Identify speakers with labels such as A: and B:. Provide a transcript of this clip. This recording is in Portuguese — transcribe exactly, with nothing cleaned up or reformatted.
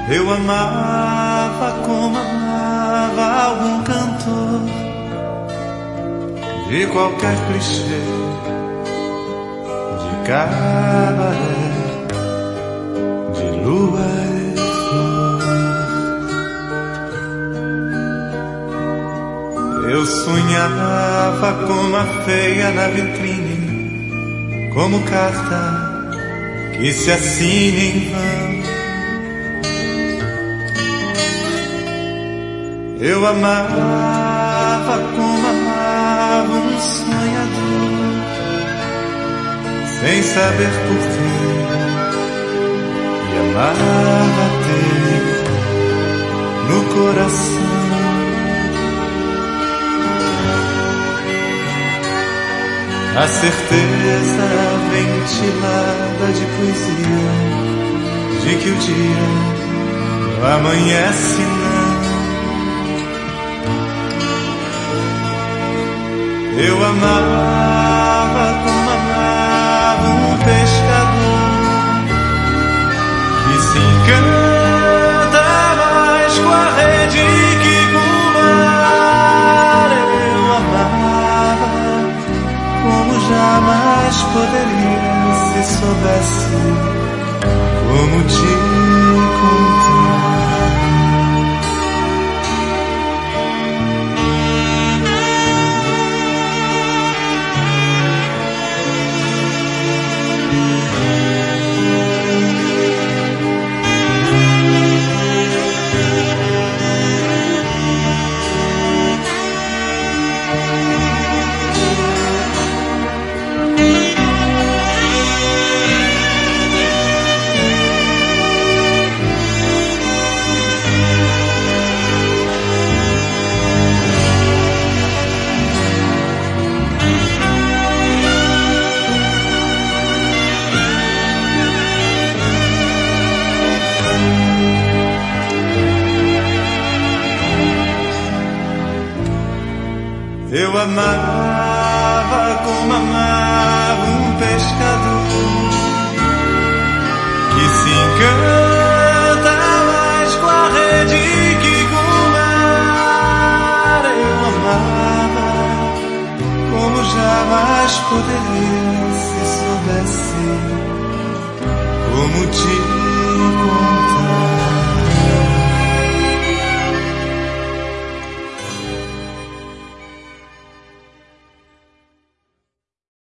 A: Eu amava como amava algum cantor de qualquer clichê, de cabaré, de lua e flor. Eu sonhava como a feia na vitrine, como carta que se assina em vão. Eu amava como amava um sonhador, sem saber por quê, e amava ter no coração a certeza ventilada de poesia, de que o dia não amanhece não. Eu amava como amava um pescador que se encanta mais com a rede que com o mar. Eu amava como jamais poderia se soubesse como te contar. Eu amava como amava um pescador que se encanta mais com a rede que com o mar. Eu amava como jamais poderia